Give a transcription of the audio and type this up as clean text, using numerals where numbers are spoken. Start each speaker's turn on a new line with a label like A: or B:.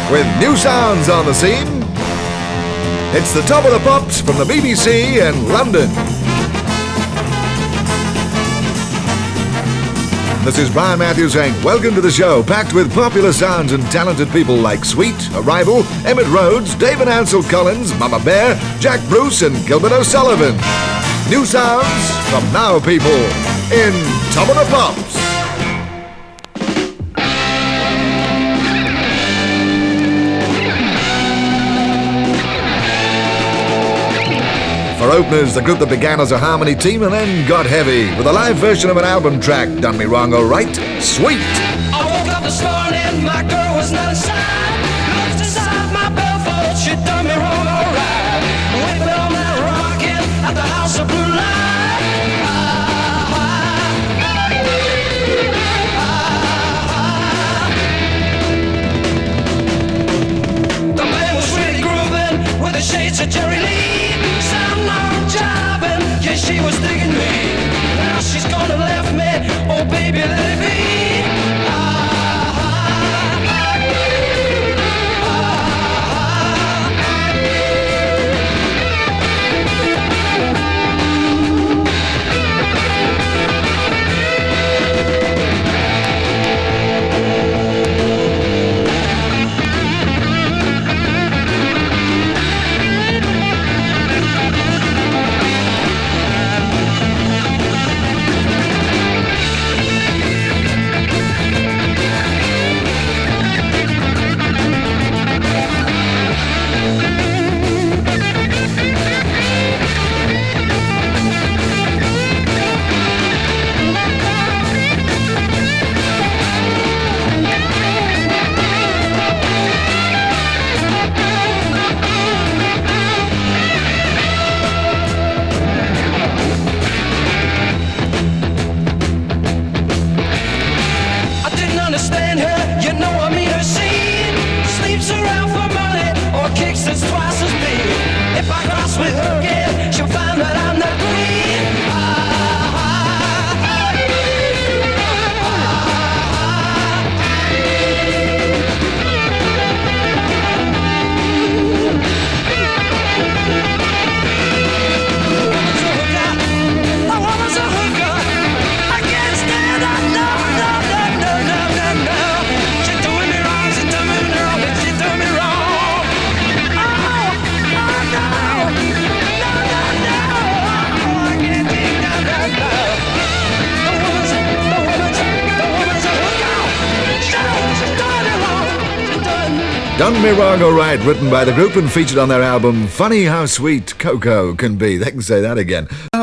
A: with new sounds on the scene. It's the Top of the Pops from the BBC in London. This is Brian Matthews saying welcome to the show, packed with popular sounds and talented people like Sweet, Arrival, Emmett Rhodes, Dave and Ansel Collins, Mama Bear, Jack Bruce and Gilbert O'Sullivan. New sounds from Now People in Top of the Pops. For openers, the group that began as a harmony team and then got heavy with a live version of an album track, Done Me Wrong Alright, Sweet.
B: I woke up this morning, my girl was not inside. Looked inside my bellfold, she done me wrong alright. Wake me on that rockin' at the House of Blue Light. The band was really grooving with the shades of Jerry Lee. Yeah, she was digging me. Now she's gonna left me. Oh, baby, let it be. Understand her, you know I mean her scene. Sleeps around for money or kicks that's twice as big. If I cross with her again, she'll find that I'm not green. A woman's a hooker. I can't stand her, no.
A: Done Me Wrong Alright, written by the group and featured on their album Funny How Sweet Cocoa Can Be. They can say that again.